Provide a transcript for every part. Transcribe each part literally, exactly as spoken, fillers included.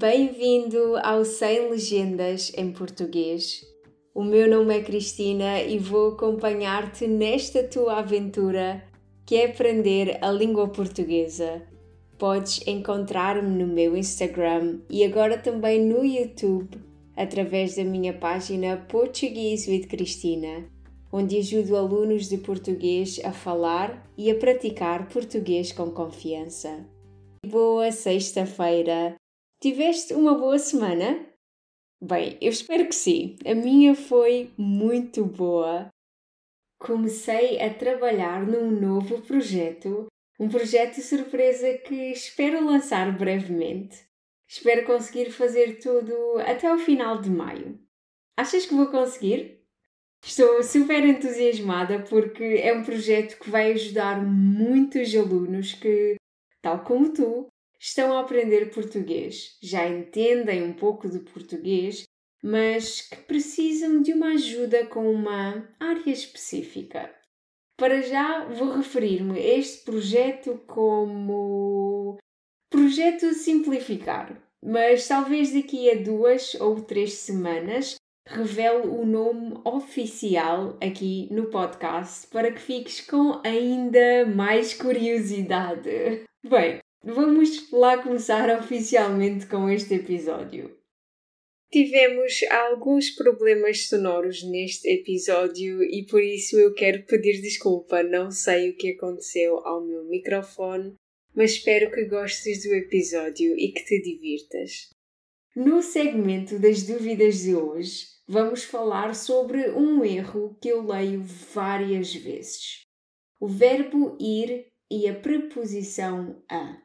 Bem-vindo ao Sem Legendas em Português. O meu nome é Cristina e vou acompanhar-te nesta tua aventura que é aprender a língua portuguesa. Podes encontrar-me no meu Instagram e agora também no YouTube através da minha página Portuguese with Cristina, onde ajudo alunos de português a falar e a praticar português com confiança. Boa sexta-feira! Tiveste uma boa semana? Bem, eu espero que sim. A minha foi muito boa. Comecei a trabalhar num novo projeto, um projeto surpresa que espero lançar brevemente. Espero conseguir fazer tudo até ao final de maio. Achas que vou conseguir? Estou super entusiasmada porque é um projeto que vai ajudar muitos alunos que, tal como tu, estão a aprender português, já entendem um pouco de português, mas que precisam de uma ajuda com uma área específica. Para já vou referir-me a este projeto como Projeto Simplificar, mas talvez daqui a duas ou três semanas revele o nome oficial aqui no podcast para que fiques com ainda mais curiosidade. Bem, vamos lá começar oficialmente com este episódio. Tivemos alguns problemas sonoros neste episódio e por isso eu quero pedir desculpa. Não sei o que aconteceu ao meu microfone, mas espero que gostes do episódio e que te divirtas. No segmento das dúvidas de hoje, vamos falar sobre um erro que eu leio várias vezes. O verbo ir e a preposição a.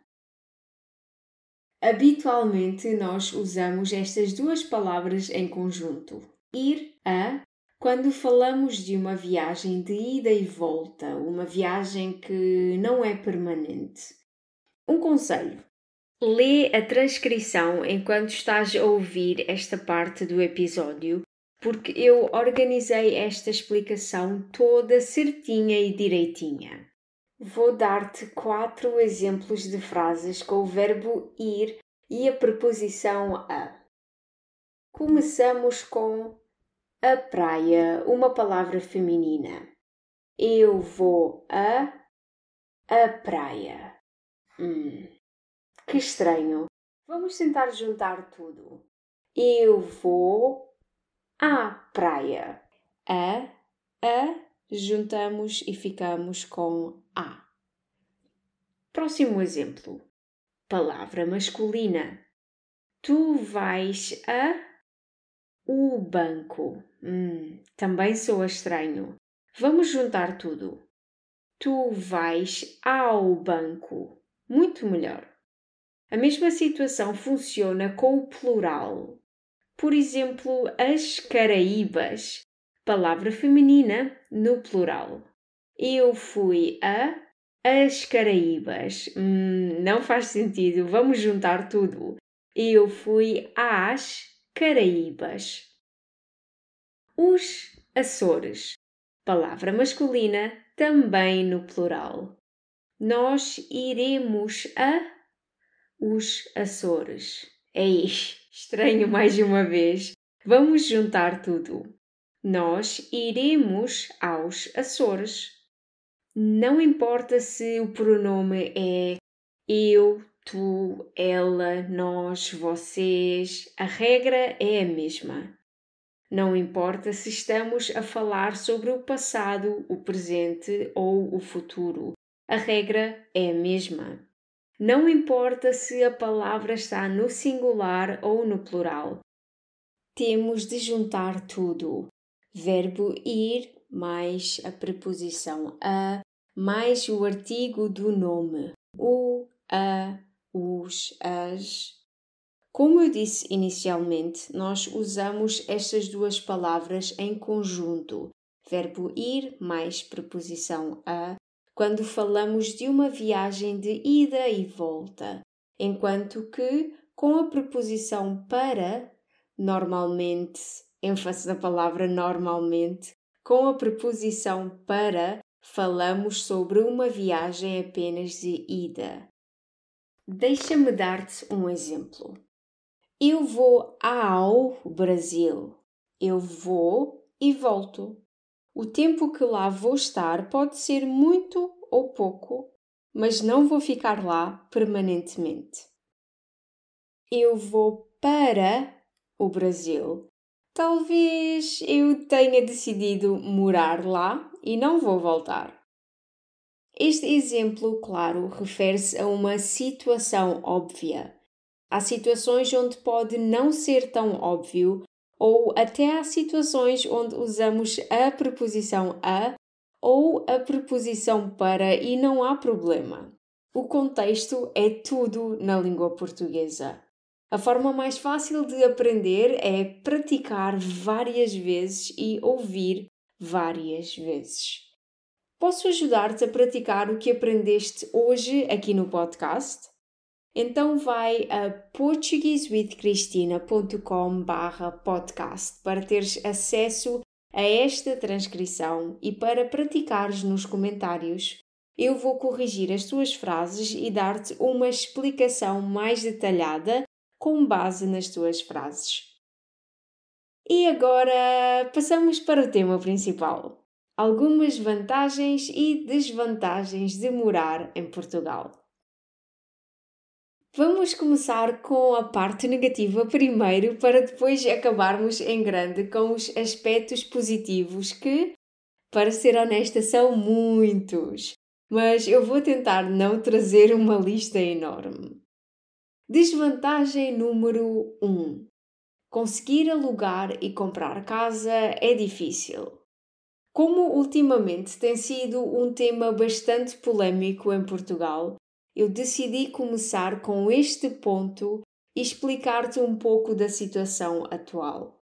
Habitualmente nós usamos estas duas palavras em conjunto, ir a, quando falamos de uma viagem de ida e volta, uma viagem que não é permanente. Um conselho: lê a transcrição enquanto estás a ouvir esta parte do episódio, porque eu organizei esta explicação toda certinha e direitinha. Vou dar-te quatro exemplos de frases com o verbo ir e a preposição a. Começamos com a praia, uma palavra feminina. Eu vou a a praia. Hum, que estranho. Vamos tentar juntar tudo. Eu vou à praia. A, a, juntamos e ficamos com a. Próximo exemplo. Palavra masculina. Tu vais a o banco. Hum, também soa estranho. Vamos juntar tudo. Tu vais ao banco. Muito melhor. A mesma situação funciona com o plural. Por exemplo, as Caraíbas. Palavra feminina no plural. Eu fui a as Caraíbas. Hum, não faz sentido. Vamos juntar tudo. Eu fui às Caraíbas. Os Açores. Palavra masculina também no plural. Nós iremos a os Açores. Ei, estranho mais uma vez. Vamos juntar tudo. Nós iremos aos Açores. Não importa se o pronome é eu, tu, ela, nós, vocês. A regra é a mesma. Não importa se estamos a falar sobre o passado, o presente ou o futuro. A regra é a mesma. Não importa se a palavra está no singular ou no plural. Temos de juntar tudo. Verbo ir mais a preposição a mais o artigo do nome. O, a, os, as. Como eu disse inicialmente, nós usamos estas duas palavras em conjunto. Verbo ir mais preposição a quando falamos de uma viagem de ida e volta, enquanto que, com a preposição para, normalmente, ênfase na palavra normalmente, com a preposição para, falamos sobre uma viagem apenas de ida. Deixa-me dar-te um exemplo. Eu vou ao Brasil. Eu vou e volto. O tempo que lá vou estar pode ser muito ou pouco, mas não vou ficar lá permanentemente. Eu vou para o Brasil. Talvez eu tenha decidido morar lá e não vou voltar. Este exemplo, claro, refere-se a uma situação óbvia. Há situações onde pode não ser tão óbvio, ou até há situações onde usamos a preposição a ou a preposição para e não há problema. O contexto é tudo na língua portuguesa. A forma mais fácil de aprender é praticar várias vezes e ouvir várias vezes. Posso ajudar-te a praticar o que aprendeste hoje aqui no podcast? Então vai a portuguese with cristina ponto com barra podcast para teres acesso a esta transcrição e para praticares nos comentários. Eu vou corrigir as tuas frases e dar-te uma explicação mais detalhada com base nas tuas frases. E agora passamos para o tema principal. Algumas vantagens e desvantagens de morar em Portugal. Vamos começar com a parte negativa primeiro, para depois acabarmos em grande com os aspectos positivos que, para ser honesta, são muitos. Mas eu vou tentar não trazer uma lista enorme. Desvantagem número um. Conseguir alugar e comprar casa é difícil. Como ultimamente tem sido um tema bastante polémico em Portugal, eu decidi começar com este ponto e explicar-te um pouco da situação atual.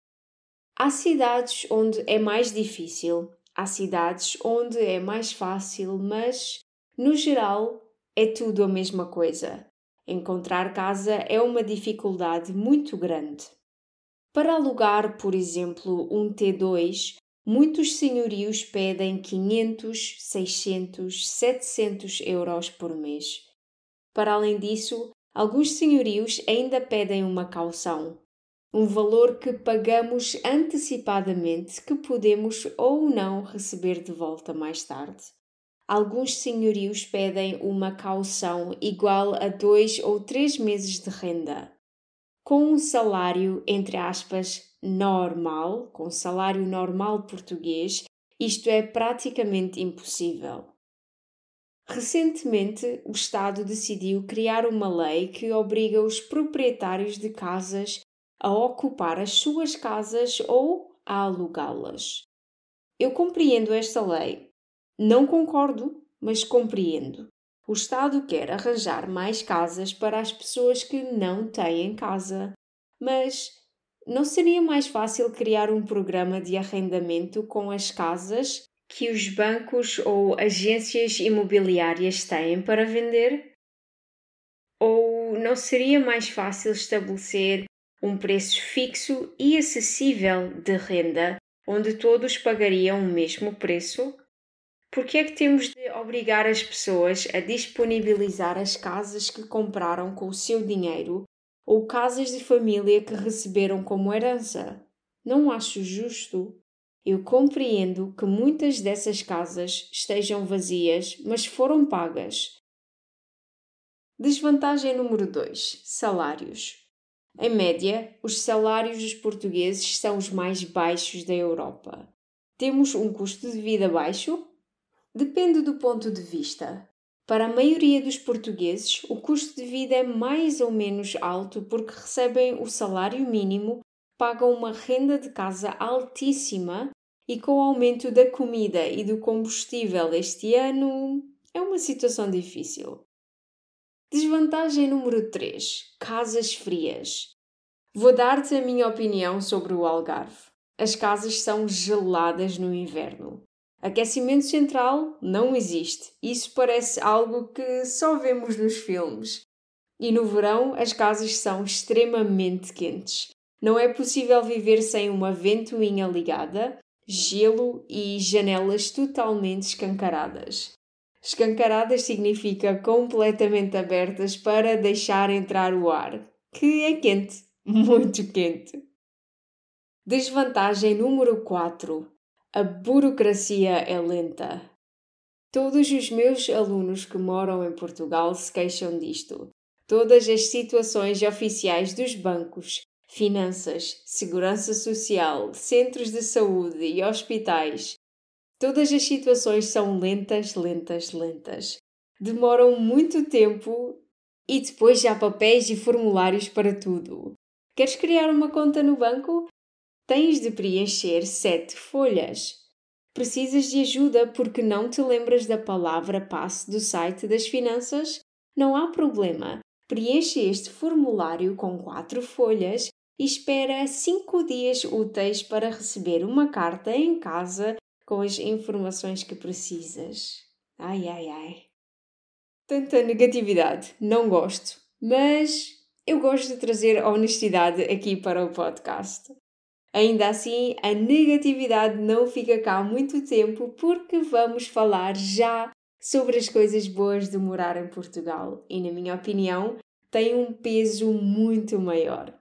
Há cidades onde é mais difícil, há cidades onde é mais fácil, mas, no geral, é tudo a mesma coisa. Encontrar casa é uma dificuldade muito grande. Para alugar, por exemplo, um T dois, muitos senhorios pedem quinhentos, seiscentos, setecentos euros por mês. Para além disso, alguns senhorios ainda pedem uma caução, um valor que pagamos antecipadamente que podemos ou não receber de volta mais tarde. Alguns senhorios pedem uma caução igual a dois ou três meses de renda. Com um salário, entre aspas, normal, com salário normal português, isto é praticamente impossível. Recentemente, o Estado decidiu criar uma lei que obriga os proprietários de casas a ocupar as suas casas ou a alugá-las. Eu compreendo esta lei. Não concordo, mas compreendo. O Estado quer arranjar mais casas para as pessoas que não têm casa, mas não seria mais fácil criar um programa de arrendamento com as casas que os bancos ou agências imobiliárias têm para vender? Ou não seria mais fácil estabelecer um preço fixo e acessível de renda, onde todos pagariam o mesmo preço? Por que é que temos de obrigar as pessoas a disponibilizar as casas que compraram com o seu dinheiro ou casas de família que receberam como herança? Não acho justo. Eu compreendo que muitas dessas casas estejam vazias, mas foram pagas. Desvantagem número dois. Salários. Em média, os salários dos portugueses são os mais baixos da Europa. Temos um custo de vida baixo? Depende do ponto de vista. Para a maioria dos portugueses, o custo de vida é mais ou menos alto porque recebem o salário mínimo, pagam uma renda de casa altíssima e com o aumento da comida e do combustível este ano, é uma situação difícil. Desvantagem número três. Casas frias. Vou dar-te a minha opinião sobre o Algarve. As casas são geladas no inverno. Aquecimento central não existe. Isso parece algo que só vemos nos filmes. E no verão as casas são extremamente quentes. Não é possível viver sem uma ventoinha ligada, gelo e janelas totalmente escancaradas. Escancaradas significa completamente abertas para deixar entrar o ar. que é quente, muito quente. Desvantagem número quatro. A burocracia é lenta. Todos os meus alunos que moram em Portugal se queixam disto. Todas as situações oficiais dos bancos, finanças, segurança social, centros de saúde e hospitais, todas as situações são lentas, lentas, lentas. Demoram muito tempo e depois há papéis e formulários para tudo. Queres criar uma conta no banco? Tens de preencher sete folhas. Precisas de ajuda porque não te lembras da palavra-passe do site das finanças? Não há problema. Preenche este formulário com quatro folhas e espera cinco dias úteis para receber uma carta em casa com as informações que precisas. Ai, ai, ai. Tanta negatividade. Não gosto. Mas eu gosto de trazer honestidade aqui para o podcast. Ainda assim, a negatividade não fica cá muito tempo porque vamos falar já sobre as coisas boas de morar em Portugal e, na minha opinião, tem um peso muito maior.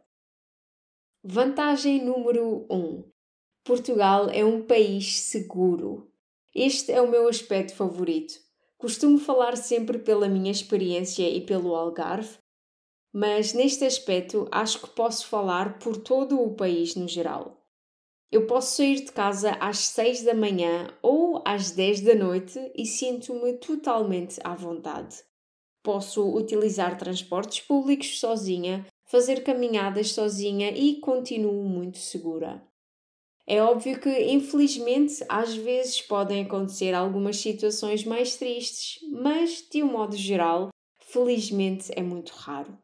Vantagem número um. Portugal é um país seguro. Este é o meu aspecto favorito. Costumo falar sempre pela minha experiência e pelo Algarve, mas neste aspecto acho que posso falar por todo o país no geral. Eu posso sair de casa às seis da manhã ou às dez da noite e sinto-me totalmente à vontade. Posso utilizar transportes públicos sozinha, fazer caminhadas sozinha e continuo muito segura. É óbvio que, infelizmente, às vezes podem acontecer algumas situações mais tristes, mas, de um modo geral, felizmente é muito raro.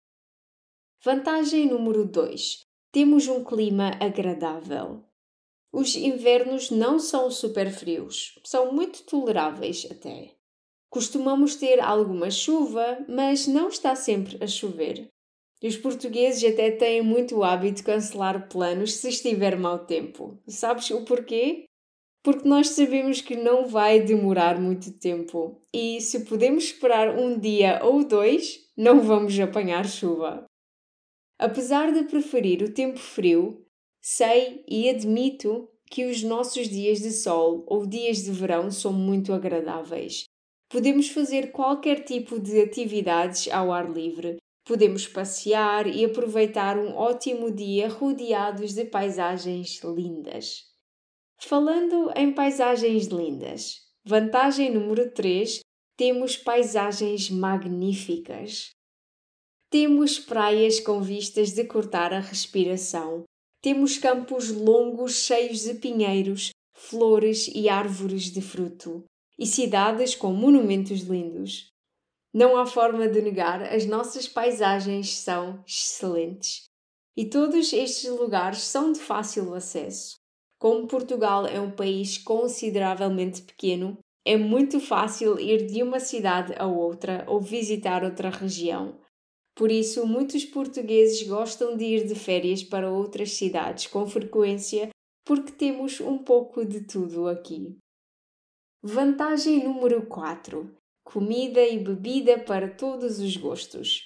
Vantagem número dois. Temos um clima agradável. Os invernos não são super frios, são muito toleráveis até. Costumamos ter alguma chuva, mas não está sempre a chover. Os portugueses até têm muito hábito de cancelar planos se estiver mau tempo. Sabes o porquê? Porque nós sabemos que não vai demorar muito tempo e se podemos esperar um dia ou dois, não vamos apanhar chuva. Apesar de preferir o tempo frio, sei e admito que os nossos dias de sol ou dias de verão são muito agradáveis. Podemos fazer qualquer tipo de atividades ao ar livre. Podemos passear e aproveitar um ótimo dia rodeados de paisagens lindas. Falando em paisagens lindas, vantagem número três, temos paisagens magníficas. Temos praias com vistas de cortar a respiração. Temos campos longos cheios de pinheiros, flores e árvores de fruto. E cidades com monumentos lindos. Não há forma de negar, as nossas paisagens são excelentes. E todos estes lugares são de fácil acesso. Como Portugal é um país consideravelmente pequeno, é muito fácil ir de uma cidade a outra ou visitar outra região. Por isso, muitos portugueses gostam de ir de férias para outras cidades com frequência porque temos um pouco de tudo aqui. Vantagem número quatro. Comida e bebida para todos os gostos.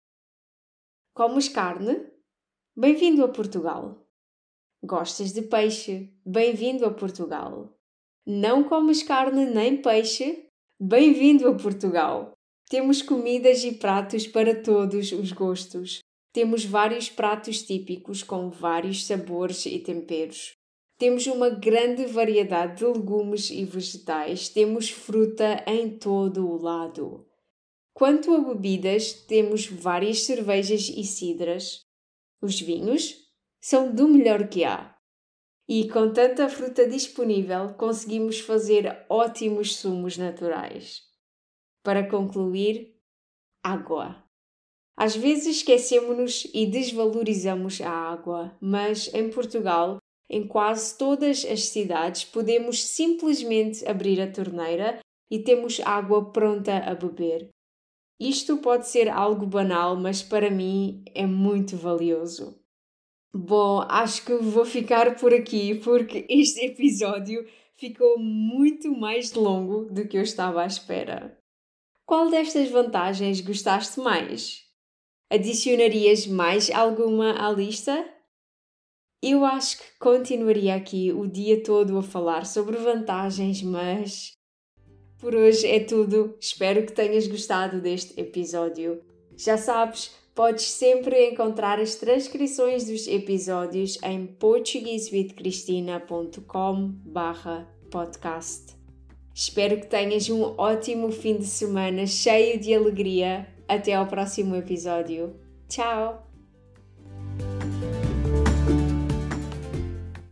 Comes carne? Bem-vindo a Portugal. Gostas de peixe? Bem-vindo a Portugal. Não comes carne nem peixe? Bem-vindo a Portugal. Temos comidas e pratos para todos os gostos. Temos vários pratos típicos com vários sabores e temperos. Temos uma grande variedade de legumes e vegetais. Temos fruta em todo o lado. Quanto a bebidas, temos várias cervejas e cidras. Os vinhos são do melhor que há. E com tanta fruta disponível, conseguimos fazer ótimos sumos naturais. Para concluir, água. Às vezes esquecemos-nos e desvalorizamos a água, mas em Portugal, em quase todas as cidades, podemos simplesmente abrir a torneira e temos água pronta a beber. Isto pode ser algo banal, mas para mim é muito valioso. Bom, acho que vou ficar por aqui porque este episódio ficou muito mais longo do que eu estava à espera. Qual destas vantagens gostaste mais? Adicionarias mais alguma à lista? Eu acho que continuaria aqui o dia todo a falar sobre vantagens, mas por hoje é tudo. Espero que tenhas gostado deste episódio. Já sabes, podes sempre encontrar as transcrições dos episódios em portuguese with cristina ponto com barra podcast. Espero que tenhas um ótimo fim de semana cheio de alegria. Até ao próximo episódio. Tchau!